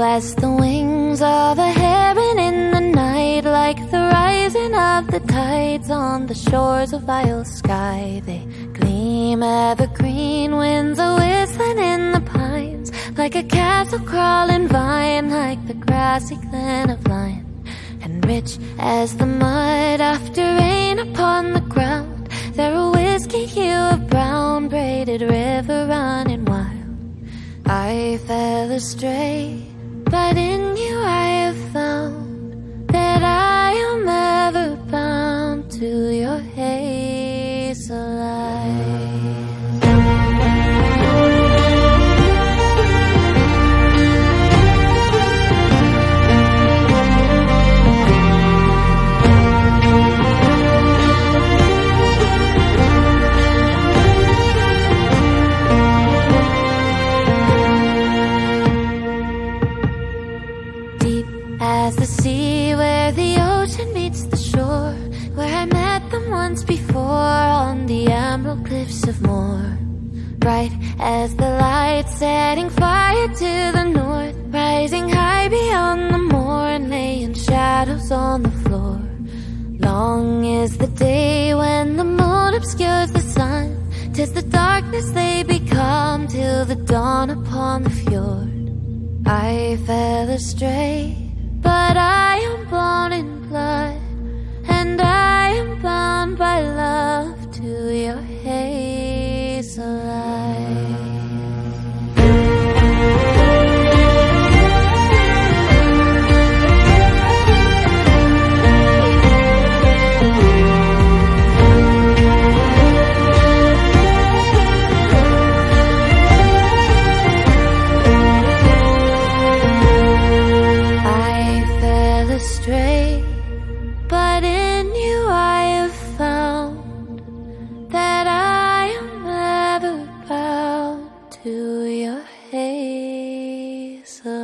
as the wings of a heron in the night, like the rising of the tides on the shores of Isle Skye. They gleam evergreen, winds are whistling in the pines, like a castle crawling vine, like the grassy glen of Lyne. And rich as the mud after rain upon the ground, they're a whiskey hue of brown, braided river running wild. I fell astray, but in you I have found that I am ever bound to your hazel eyes. As the sea where the ocean meets the shore, where I met them once before on the emerald cliffs of Moher. Bright as the light setting fire to the north, rising high beyond the moor and laying shadows on the floor. Long is the day when the moon obscures the sun, 'tis the darkness they become till the dawn upon the fjord. I fell astray, but I am born in blood, and I am bound by love to your hazel eyes. Astray, but in you I have found that I am ever bound to your hazel.